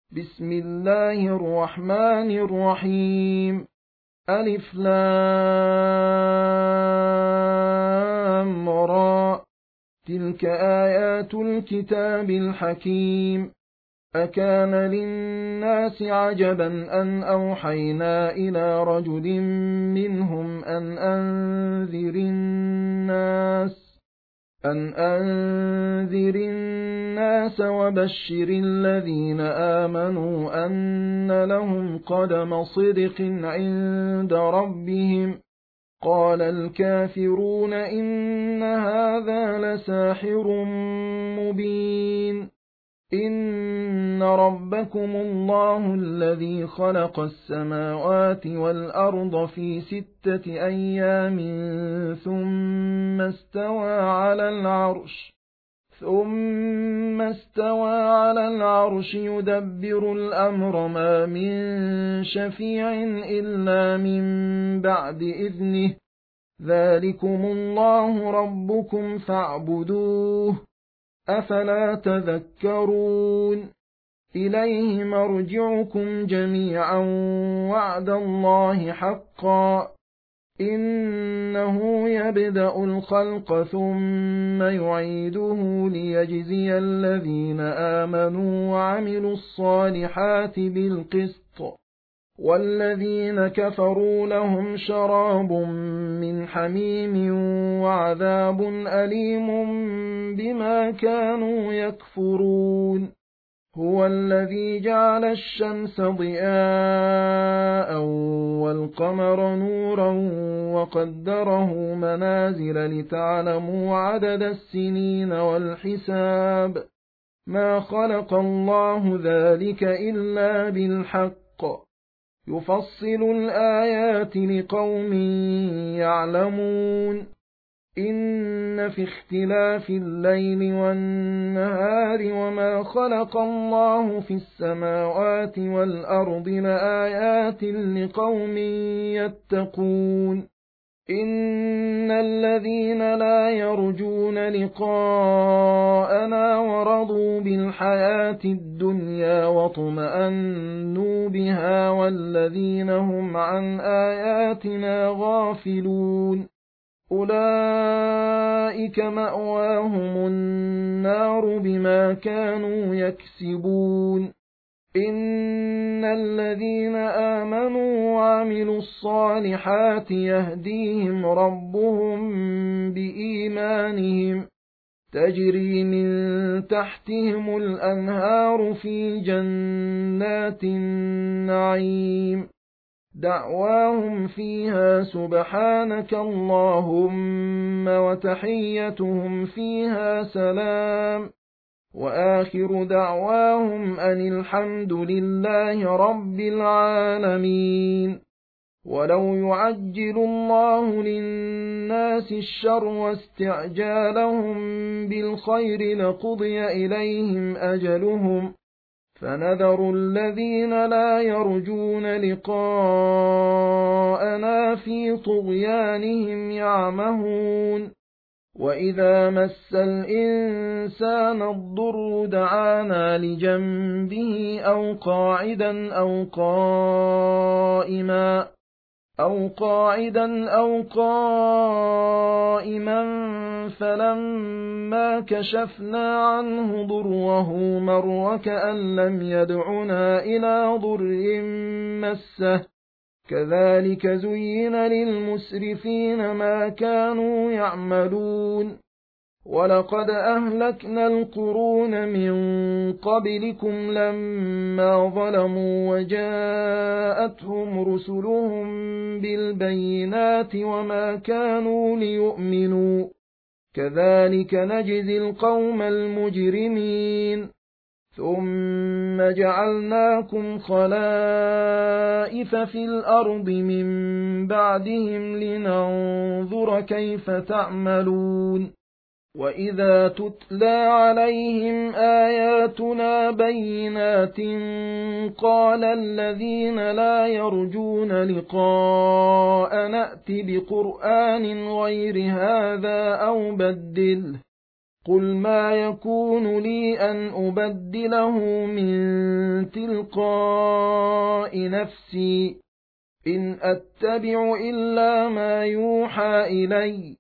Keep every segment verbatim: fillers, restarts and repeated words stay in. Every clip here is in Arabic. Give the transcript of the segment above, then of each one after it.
بسم الله الرحمن الرحيم. ألف لام را. تلك آيات الكتاب الحكيم. أكان للناس عجبا أن أوحينا إلى رجل منهم أن أنذر الناس أن أنذر الناس وبشر الذين آمنوا أن لهم قدم صدق عند ربهم. قال الكافرون إن هذا لساحر مبين. إن ربكم الله الذي خلق السماوات والأرض في ستة أيام ثم استوى على العرش ثم استوى على العرش يدبر الأمر ما من شفيع إلا من بعد إذنه. ذلكم الله ربكم فاعبدوه أفلا تذكرون. إليه مرجعكم جميعا وعد الله حقا. إنه يبدأ الخلق ثم يعيده ليجزي الذين آمنوا وعملوا الصالحات بالقسط، والذين كفروا لهم شراب من حميم وعذاب أليم بما كانوا يكفرون. هو الذي جعل الشمس ضياء والقمر نورا وقدره منازل لتعلموا عدد السنين والحساب. ما خلق الله ذلك إلا بالحق. يفصل الآيات لقوم يعلمون. إن في اختلاف الليل والنهار وما خلق الله في السماوات والأرض لآيات لقوم يتقون. إن الذين لا يرجون لقاءنا ورضوا بالحياة الدنيا واطمأنوا بها والذين هم عن آياتنا غافلون أولئك مأواهم النار بما كانوا يكسبون. إن الذين آمنوا وعملوا الصالحات يهديهم ربهم بإيمانهم تجري من تحتهم الأنهار في جنات النعيم دعواهم فيها سبحانك اللهم وتحيتهم فيها سلام وآخر دعواهم أن الحمد لله رب العالمين. ولو يعجل الله للناس الشر واستعجالهم بالخير لقضي إليهم أجلهم فنذر الذين لا يرجون لقاءنا في طغيانهم يعمهون. وإذا مس الإنسان الضر دعانا لجنبه أو قاعدا أو قائما أو قاعدا أو قائما فلما كشفنا عنه ضره مر كأن لم يدعنا إلى ضر مسه. كذلك زين للمسرفين ما كانوا يعملون. ولقد أهلكنا القرون من قبلكم لما ظلموا وجاءتهم رسلهم بالبينات وما كانوا ليؤمنوا. كذلك نجزي القوم المجرمين. ثم جعلناكم خلائف في الأرض من بعدهم لننظر كيف تعملون. وإذا تتلى عليهم آياتنا بينات قال الذين لا يرجون لقاء نأت بقرآن غير هذا أو بدله قل ما يكون لي أن أبدله من تلقاء نفسي إن أتبع إلا ما يوحى إلي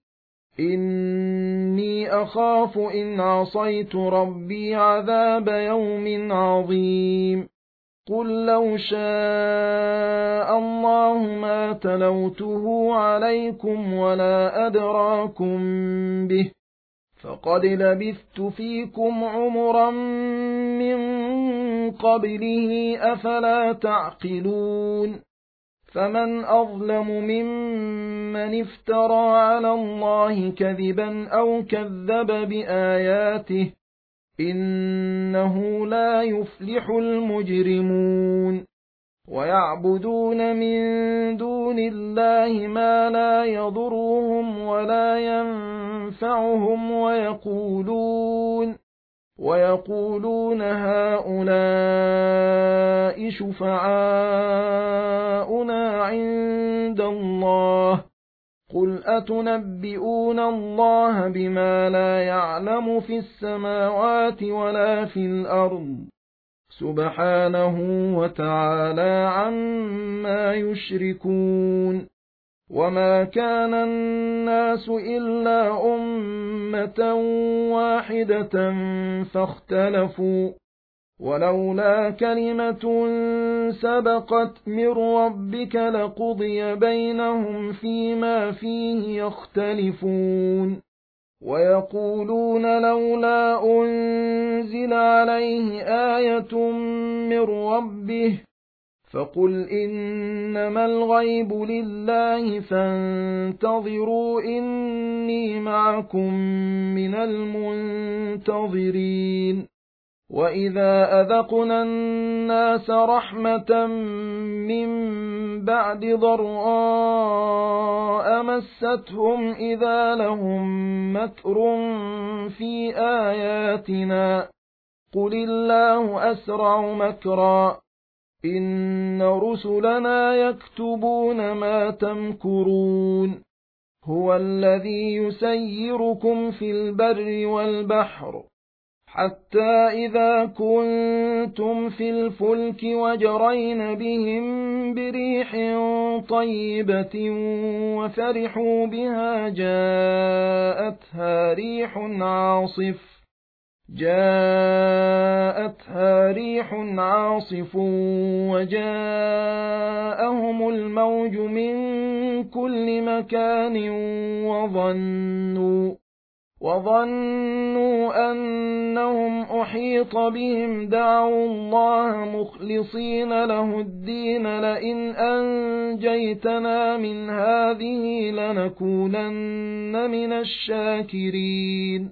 إني أخاف إن عصيت ربي عذاب يوم عظيم قل لو شاء الله ما تلوته عليكم ولا أدراكم به فقد لبثت فيكم عمرا من قبله أفلا تعقلون فمن أظلم ممن افترى على الله كذبا أو كذب بآياته إنه لا يفلح المجرمون ويعبدون من دون الله ما لا يضرهم ولا ينفعهم ويقولون ويقولون هؤلاء شفعاؤنا عند الله قل أتنبئون الله بما لا يعلم في السماوات ولا في الأرض سبحانه وتعالى عما يشركون وما كان الناس إلا أمة واحدة فاختلفوا ولولا كلمة سبقت من ربك لقضي بينهم فيما فيه يختلفون ويقولون لولا أنزل عليه آية من ربه فقل إنما الغيب لله فانتظروا إني معكم من المنتظرين وإذا أذقنا الناس رحمة من بعد ضراء مستهم إذا لهم مكر في آياتنا قل الله أسرع مكرا إن رسلنا يكتبون ما تمكرون هو الذي يسيركم في البر والبحر حتى إذا كنتم في الفلك وجرين بهم بريح طيبة وفرحوا بها جاءتها ريح عاصف جاءتها ريح عاصف وجاءهم الموج من كل مكان وظنوا وظنوا أنهم أحيط بهم دعوا الله مخلصين له الدين لئن أنجيتنا من هذه لنكونن من الشاكرين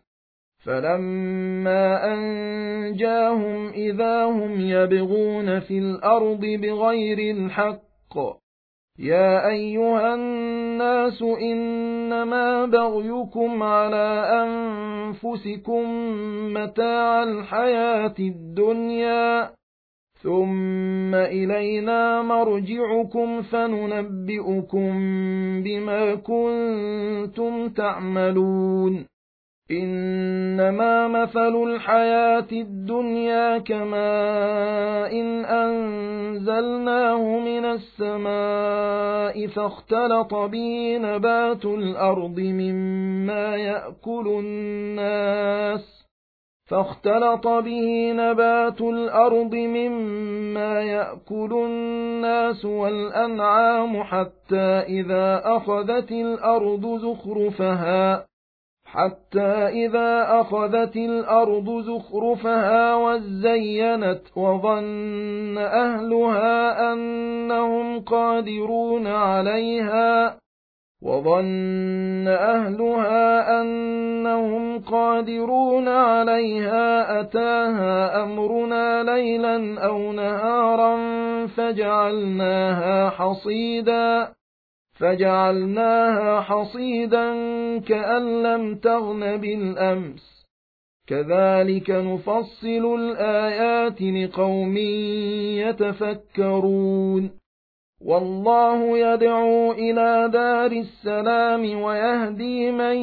فلما أنجاهم إذا هم يبغون في الأرض بغير الحق يا أيها الناس إنما بغيكم على أنفسكم متاع الحياة الدنيا ثم إلينا مرجعكم فننبئكم بما كنتم تعملون إنما مثل الحياة الدنيا كماء إن أنزلناه من السماء فاختلط به نبات الأرض مما يأكل الناس فاختلط به نبات الأرض مما يأكل الناس والأنعام حتى إذا أخذت الأرض زخرفها حتى إذا أخذت الأرض زخرفها وزينت وظن أهلها أنهم قادرون عليها وظن أهلها أنهم قادرون عليها أتاها أمرنا ليلا أو نهارا فجعلناها حصيدا فجعلناها حصيدا كأن لم تغن بالأمس كذلك نفصل الآيات لقوم يتفكرون والله يدعو إلى دار السلام ويهدي من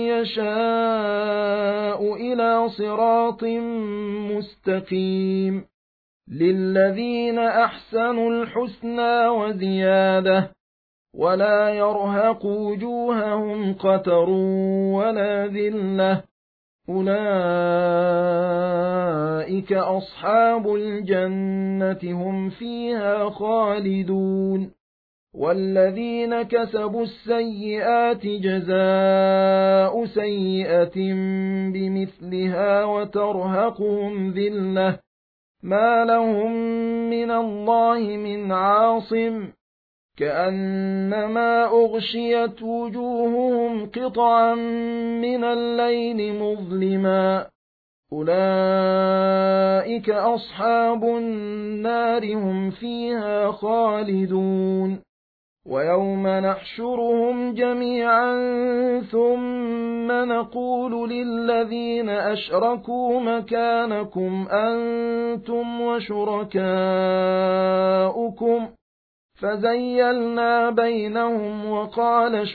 يشاء إلى صراط مستقيم للذين أحسنوا الحسنى وزيادة ولا يرهق وجوههم قتر ولا ذلة أولئك أصحاب الجنة هم فيها خالدون والذين كسبوا السيئات جزاء سيئة بمثلها وترهقهم ذلة ما لهم من الله من عاصم كأنما أغشيت وجوههم قطعا من الليل مظلما أولئك أصحاب النار هم فيها خالدون ويوم نحشرهم جميعا ثم نقول للذين أشركوا مكانكم أنتم وشركاؤكم فزيلنا بينهم وقال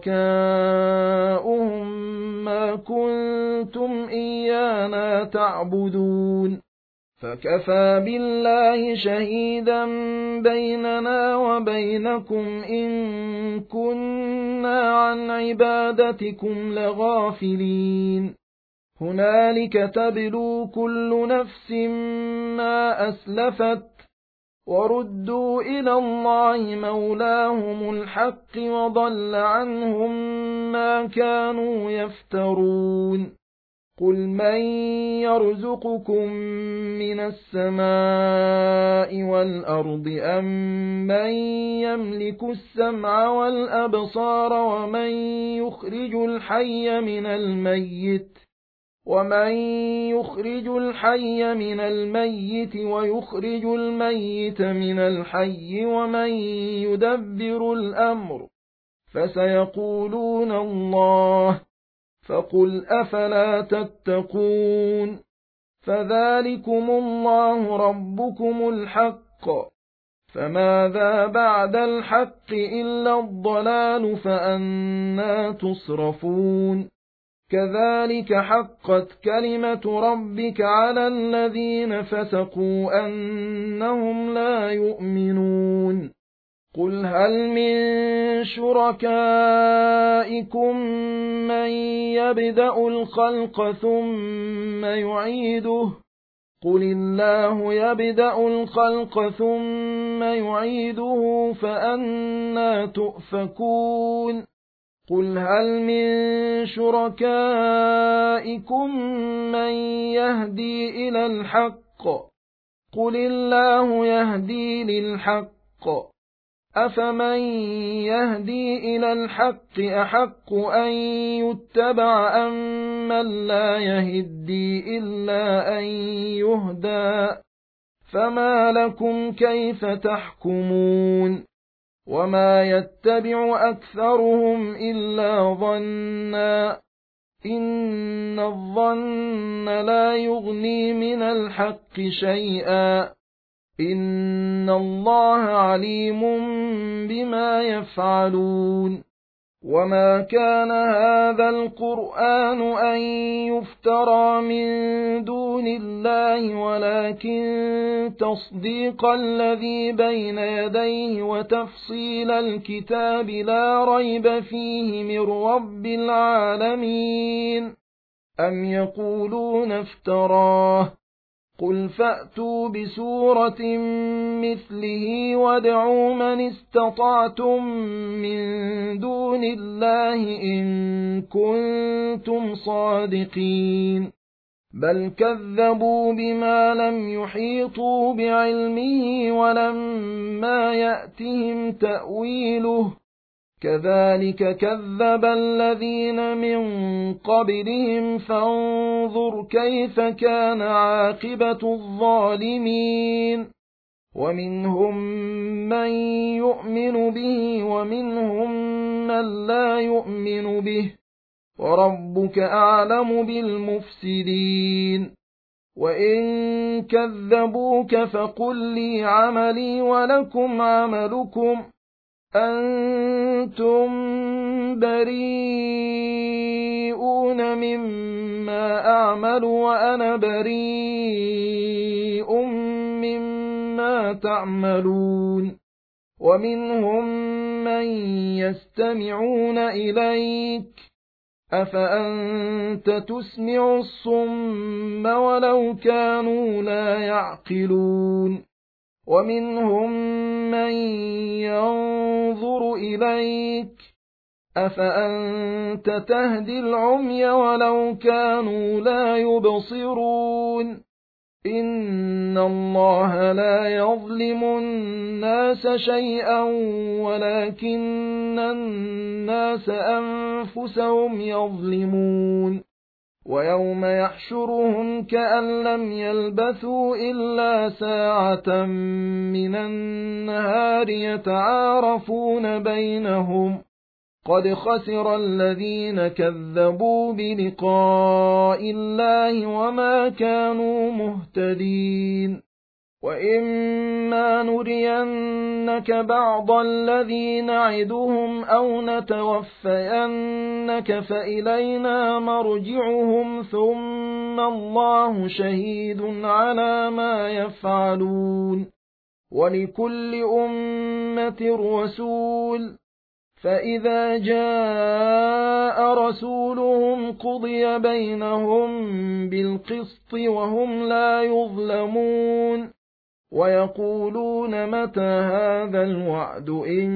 شركاؤهم ما كنتم إيانا تعبدون فكفى بالله شهيدا بيننا وبينكم إن كنا عن عبادتكم لغافلين هنالك تبلو كل نفس ما أسلفت وردوا إلى الله مولاهم الحق وضل عنهم ما كانوا يفترون قل من يرزقكم من السماء والأرض أم من يملك السمع والأبصار ومن يخرج الحي من الميت ومن يخرج الحي من الميت ويخرج الميت من الحي ومن يدبر الأمر فسيقولون الله فقل أفلا تتقون فذلكم الله ربكم الحق فماذا بعد الحق إلا الضلال فأنى تصرفون كذلك حقت كلمة ربك على الذين فسقوا أنهم لا يؤمنون قل هل من شركائكم من يبدأ الخلق ثم يعيده قل الله يبدأ الخلق ثم يعيده فأنى تؤفكون قل هل من شركائكم من يهدي إلى الحق قل الله يهدي للحق أفمن يهدي إلى الحق أحق أن يتبع أم من لا يهدي إلا أن يهدى فما لكم كيف تحكمون وما يتبع أكثرهم إلا ظنا إن الظن لا يغني من الحق شيئا إن الله عليم بما يفعلون وما كان هذا القرآن أن يفترى من دون الله ولكن تصديق الذي بين يديه وتفصيل الكتاب لا ريب فيه من رب العالمين أم يقولون افتراه قل فأتوا بسورة مثله وادعوا من استطعتم من دون الله إن كنتم صادقين بل كذبوا بما لم يحيطوا بعلمه ولما يأتهم تأويله كذلك كذب الذين من قبلهم فانظر كيف كان عاقبة الظالمين ومنهم من يؤمن به ومنهم من لا يؤمن به وربك أعلم بالمفسدين وإن كذبوك فقل لي عملي ولكم عملكم أنتم بريئون مما أعمل وأنا بريء مما تعملون ومنهم من يستمعون إليك أفأنت تسمع الصم ولو كانوا لا يعقلون ومنهم من ينظر إليك أفأنت تهدي العمي ولو كانوا لا يبصرون إن الله لا يظلم الناس شيئا ولكن الناس أنفسهم يظلمون ويوم يحشرهم كأن لم يلبثوا إلا ساعة من النهار يتعارفون بينهم قد خسر الذين كذبوا بلقاء الله وما كانوا مهتدين وإما نرينك بعض الذي نعدهم أو نتوفينك فإلينا مرجعهم ثم الله شهيد على ما يفعلون ولكل أمة رسول فإذا جاء رسولهم قضي بينهم بالقسط وهم لا يظلمون ويقولون متى هذا الوعد إن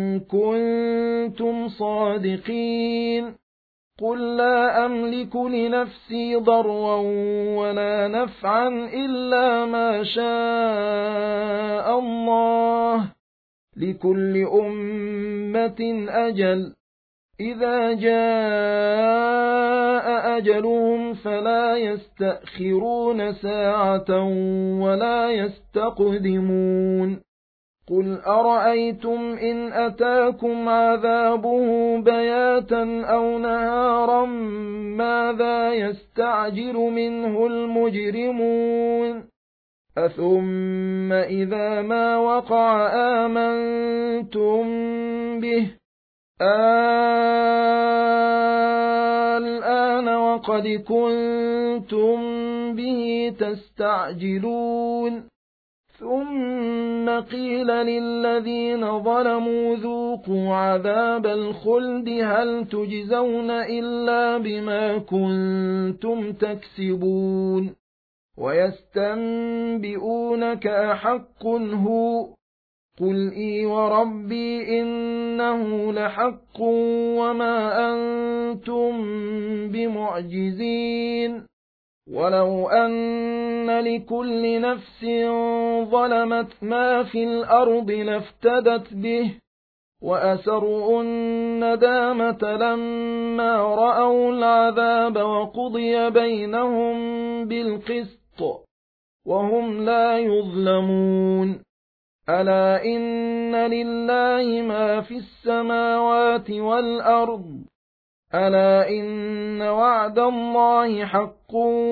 كنتم صادقين قل لا أملك لنفسي ضرا ولا نفعا إلا ما شاء الله لكل أمة أجل إذا جاء أجلهم فلا يستأخرون ساعة ولا يستقدمون قل أرأيتم إن أتاكم عذابه بياتا أو نهارا ماذا يستعجل منه المجرمون أثم إذا ما وقع آمنتم به الآن وقد كنتم به تستعجلون ثم قيل للذين ظلموا ذوقوا عذاب الخلد هل تجزون إلا بما كنتم تكسبون ويستنبئونك أحق هو قل إي وربي إنه لحق وما أنتم بمعجزين ولو أن لكل نفس ظلمت ما في الأرض لافتدت به وأسروا الندامة لما رأوا العذاب وقضي بينهم بالقسط وهم لا يظلمون ألا إن لله ما في السماوات والأرض ألا إن وعد الله حق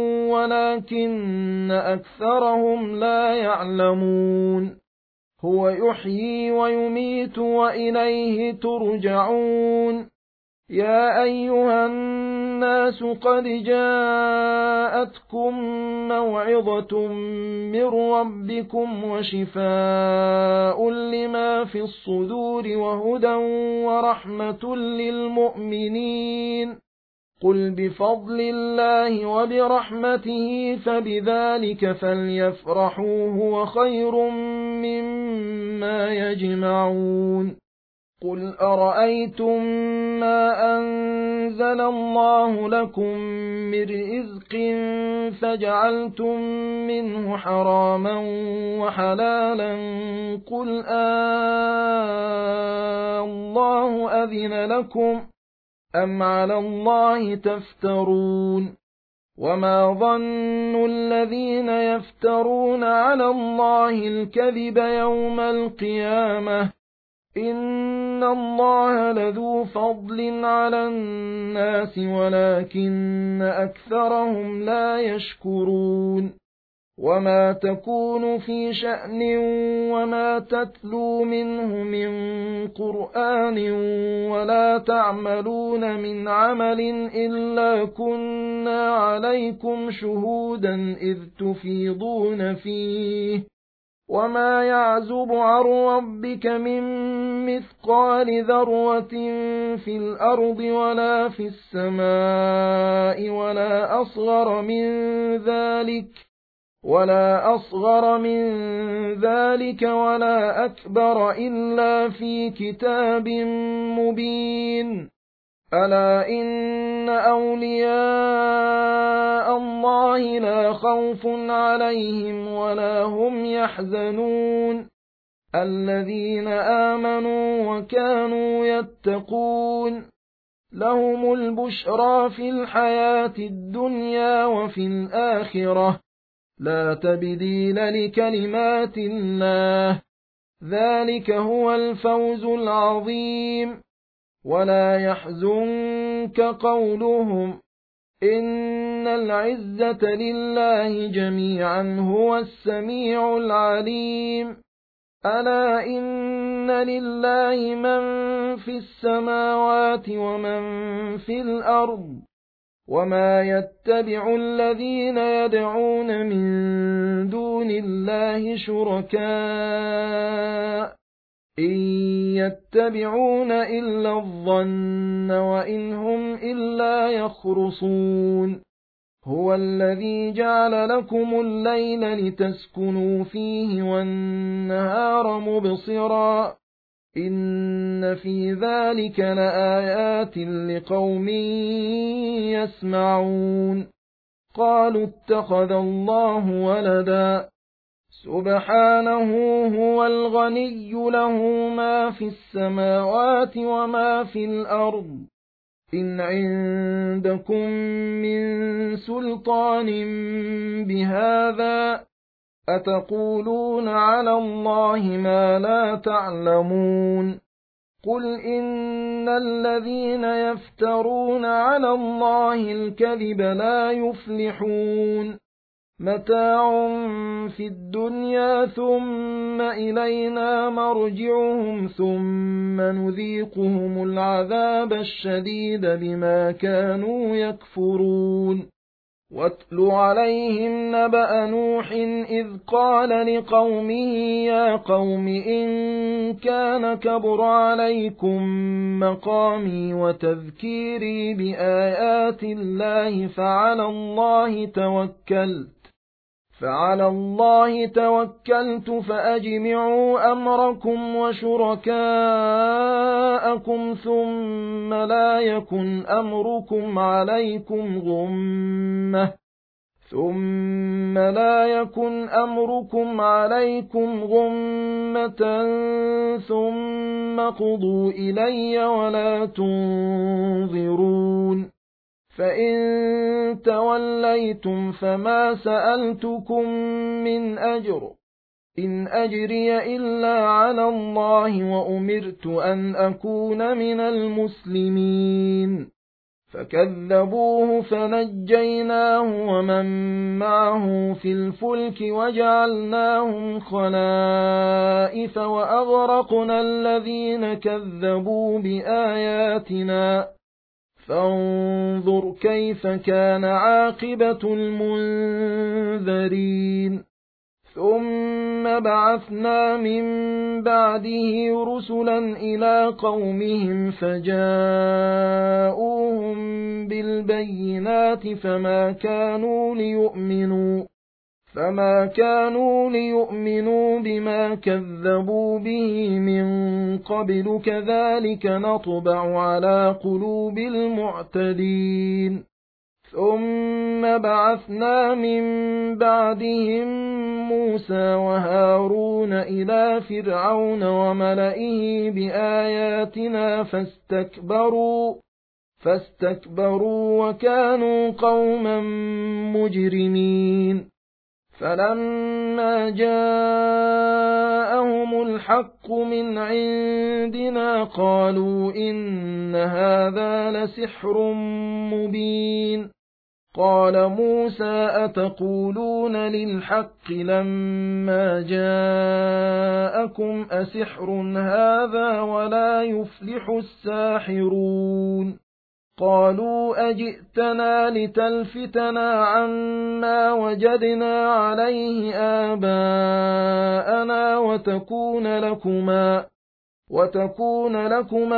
ولكن أكثرهم لا يعلمون هو يحيي ويميت وإليه ترجعون يا أيها الناس قد جاءتكم موعظة من ربكم وشفاء لما في الصدور وهدى ورحمة للمؤمنين قل بفضل الله وبرحمته فبذلك فليفرحوا هو خير مما يجمعون قل أرأيتم ما أنزل الله لكم من رزق فجعلتم منه حراما وحلالا قل آه الله أذن لكم أم على الله تفترون وما ظن الذين يفترون على الله الكذب يوم القيامة إن الله لذو فضل على الناس ولكن أكثرهم لا يشكرون وما تكون في شأن وما تتلو منه من قرآن ولا تعملون من عمل إلا كنا عليكم شهودا إذ تفيضون فيه وما يعزب عن ربك من مثقال ذرة في الأرض ولا في السماء ولا أصغر من ذلك ولا أصغر من ذلك ولا أكبر إلا في كتاب مبين ألا إن أولياء الله لا خوف عليهم ولا هم يحزنون الذين آمنوا وكانوا يتقون لهم البشرى في الحياة الدنيا وفي الآخرة لا تبديل لكلمات الله ذلك هو الفوز العظيم ولا يحزنك قولهم إن العزة لله جميعا هو السميع العليم ألا إن لله من في السماوات ومن في الأرض وما يتبع الذين يدعون من دون الله شركاء إن يتبعون إلا الظن وإن هم إلا يخرصون هو الذي جعل لكم الليل لتسكنوا فيه والنهار مبصرا إن في ذلك لآيات لقوم يسمعون قالوا اتخذ الله ولدا سبحانه هو الغني له ما في السماوات وما في الأرض إن عندكم من سلطان بهذا أتقولون على الله ما لا تعلمون قل إن الذين يفترون على الله الكذب لا يفلحون متاع في الدنيا ثم إلينا مرجعهم ثم نذيقهم العذاب الشديد بما كانوا يكفرون واتل عليهم نبأ نوح إذ قال لقومه يا قوم إن كان كبر عليكم مقامي وتذكيري بآيات الله فعلى الله توكلت فعلى الله توكلت فأجمعوا أمركم وشركاءكم ثم لا يكن أمركم عليكم غمة ثم لا يكن أمركم عليكم غمة ثم قضوا إلي ولا تنظرون فإن توليتم فما سألتكم من أجر إن أجري إلا على الله وأمرت أن أكون من المسلمين فكذبوه فنجيناه ومن معه في الفلك وجعلناهم خلائف وأغرقنا الذين كذبوا بآياتنا فانظر كيف كان عاقبة المنذرين ثم بعثنا من بعده رسلا إلى قومهم فجاءوهم بالبينات فما كانوا ليؤمنوا فما كانوا ليؤمنوا بما كذبوا به من قبل كذلك نطبع على قلوب المعتدين ثم بعثنا من بعدهم موسى وهارون إلى فرعون وملئه بآياتنا فاستكبروا فاستكبروا وكانوا قوما مجرمين فلما جاءهم الحق من عندنا قالوا إن هذا لسحر مبين قال موسى أتقولون للحق لما جاءكم أسحر هذا ولا يفلح الساحرون قالوا أجئتنا لتلفتنا عما وجدنا عليه آباءنا وتكون لكما وتكون لكما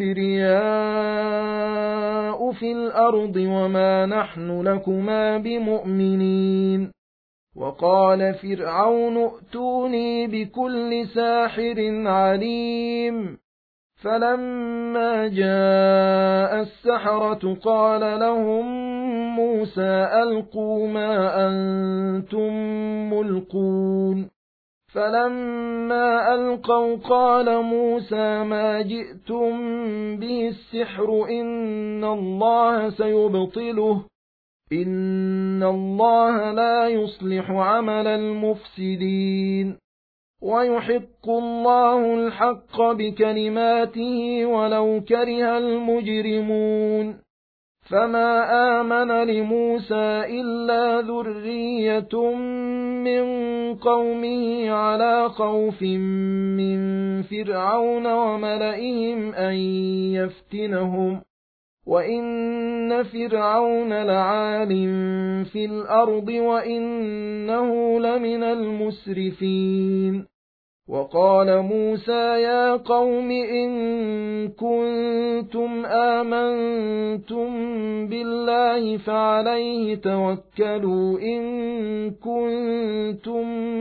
الكبرياء في الأرض وما نحن لكما بمؤمنين وقال فرعون ائتوني بكل ساحر عليم فلما جاء السحرة قال لهم موسى ألقوا ما أنتم ملقون فلما ألقوا قال موسى ما جئتم به السحر إن الله سيبطله إن الله لا يصلح عمل المفسدين ويحق الله الحق بكلماته ولو كره المجرمون فما آمن لموسى إلا ذرية من قومه على خوف من فرعون وملئهم أن يفتنهم وإن فرعون لعال في الأرض وإنه لمن المسرفين وقال موسى يا قوم إن كنتم آمنتم بالله فعليه توكلوا إن كنتم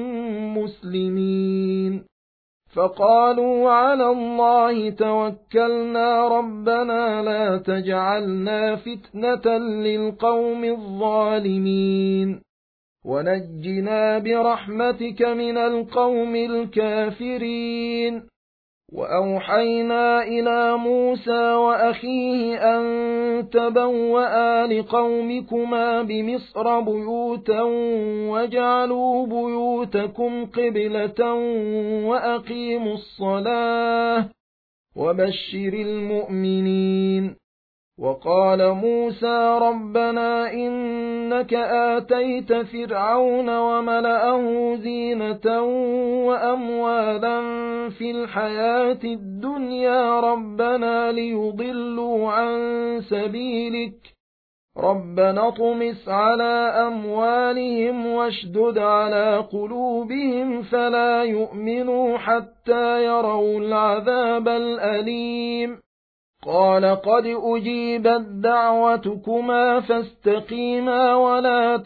مسلمين فقالوا على الله توكلنا ربنا لا تجعلنا فتنة للقوم الظالمين ونجنا برحمتك من القوم الكافرين وأوحينا إلى موسى وأخيه أن تبوأ لقومكما بمصر بيوتا وجعلوا بيوتكم قبلة وأقيموا الصلاة وبشر المؤمنين وقال موسى ربنا إنك آتيت فرعون وملأه زينة وأموالا في الحياة الدنيا ربنا ليضلوا عن سبيلك ربنا اطمس على أموالهم واشدد على قلوبهم فلا يؤمنوا حتى يروا العذاب الأليم قال قد أجيبت دعوتكما فاستقيما ولا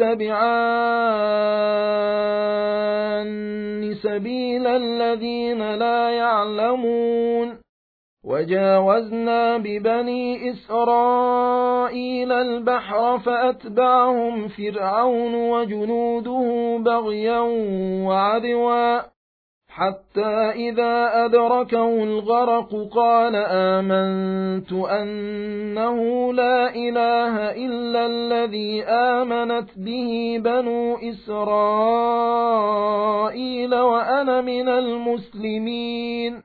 تتبعان سبيل الذين لا يعلمون وجاوزنا ببني إسرائيل البحر فأتبعهم فرعون وجنوده بغيا وعدوا حتى إذا أدركه الغرق قال آمنت أنه لا إله إلا الذي آمنت به بنو إسرائيل وأنا من المسلمين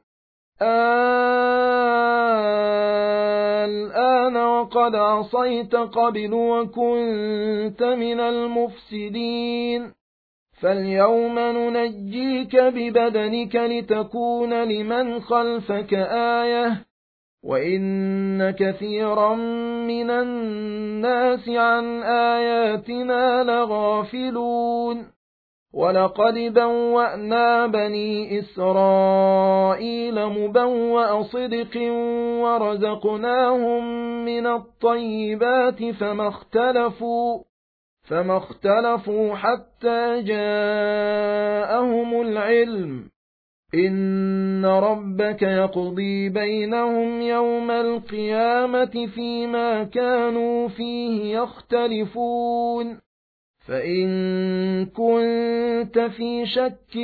الآن وقد عصيت قبل وكنت من المفسدين فاليوم ننجيك ببدنك لتكون لمن خلفك آية وإن كثيرا من الناس عن آياتنا لغافلون ولقد بوأنا بني إسرائيل مبوأ صدق ورزقناهم من الطيبات فما اختلفوا فما اختلفوا حتى جاءهم العلم إن ربك يقضي بينهم يوم القيامة فيما كانوا فيه يختلفون فإن كنت في شك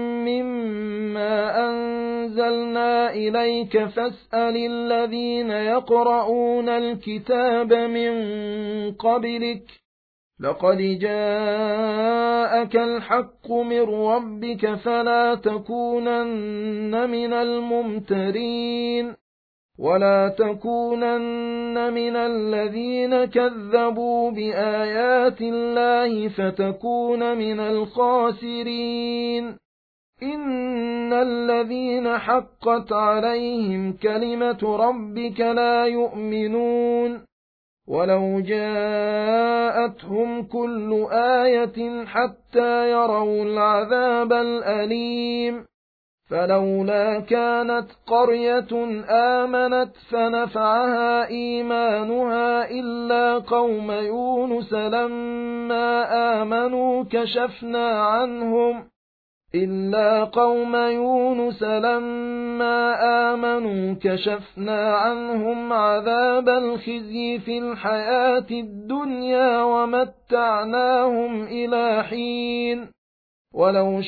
مما أنزلنا إليك فاسأل الذين يقرؤون الكتاب من قبلك لقد جاءك الحق من ربك فلا تكونن من الممترين ولا تكونن من الذين كذبوا بآيات الله فتكون من الخاسرين. إن الذين حقت عليهم كلمة ربك لا يؤمنون ولو جاءتهم كل آية حتى يروا العذاب الأليم. فلولا كانت قرية آمنت فنفعها إيمانها إلا قوم يونس لما آمنوا كشفنا عنهم إلا قوم يونس لما آمنوا كشفنا عنهم عذاب الخزي في الحياة الدنيا ومتعناهم إلى حين. ولو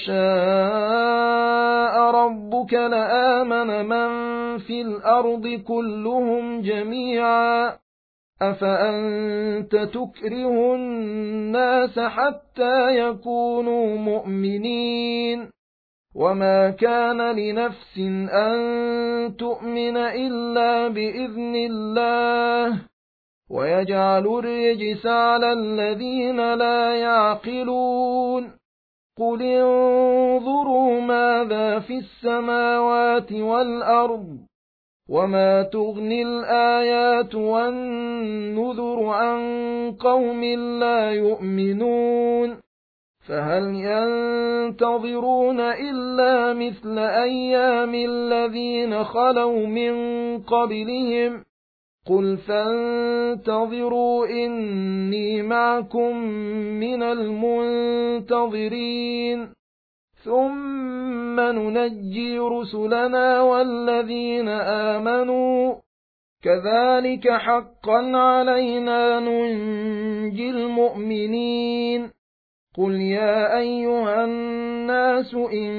شاء ربك لآمن من في الأرض كلهم جميعا أفأنت تكره الناس حتى يكونوا مؤمنين. وما كان لنفس أن تؤمن إلا بإذن الله ويجعل الرجس على الذين لا يعقلون. قل انظروا ماذا في السماوات والأرض وما تغني الآيات والنذر عن قوم لا يؤمنون. فهل ينتظرون إلا مثل أيام الذين خلوا من قبلهم قل فانتظروا إني معكم من المنتظرين ثم ننجي رسلنا والذين آمنوا كذلك حقا علينا ننجي المؤمنين. قل يا أيها الناس إن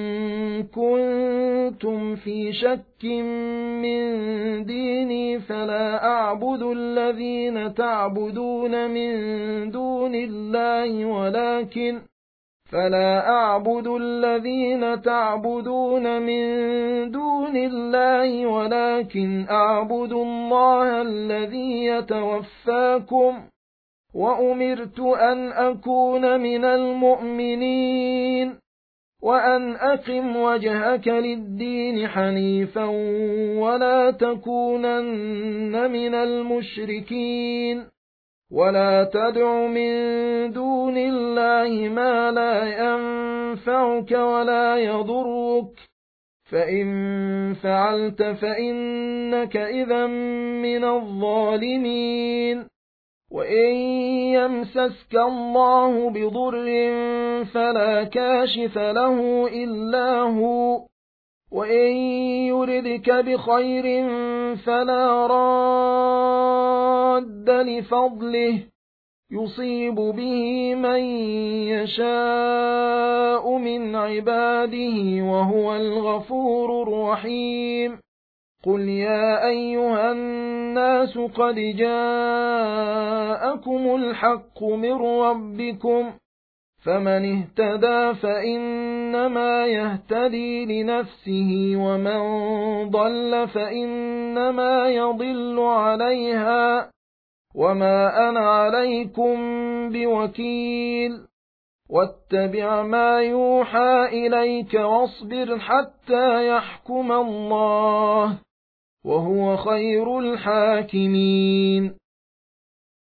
كنتم في شك من ديني فلا أعبد الذين تعبدون من دون الله ولكن فلا أعبد الذين تعبدون من دون الله ولكن أعبد الله الذي يتوفاكم وأمرت أن أكون من المؤمنين وأن أقم وجهك للدين حنيفا ولا تكونن من المشركين. ولا تدع من دون الله ما لا ينفعك ولا يضرك فإن فعلت فإنك إذا من الظالمين. وإن يمسسك الله بضر فلا كاشف له إلا هو وإن يردك بخير فلا راد لفضله يصيب به من يشاء من عباده وهو الغفور الرحيم. قل يا أيها الناس قد جاءكم الحق من ربكم فمن اهتدى فإنما يهتدي لنفسه ومن ضل فإنما يضل عليها وما أنا عليكم بوكيل. واتبع ما يوحى إليك واصبر حتى يحكم الله وهو خير الحاكمين.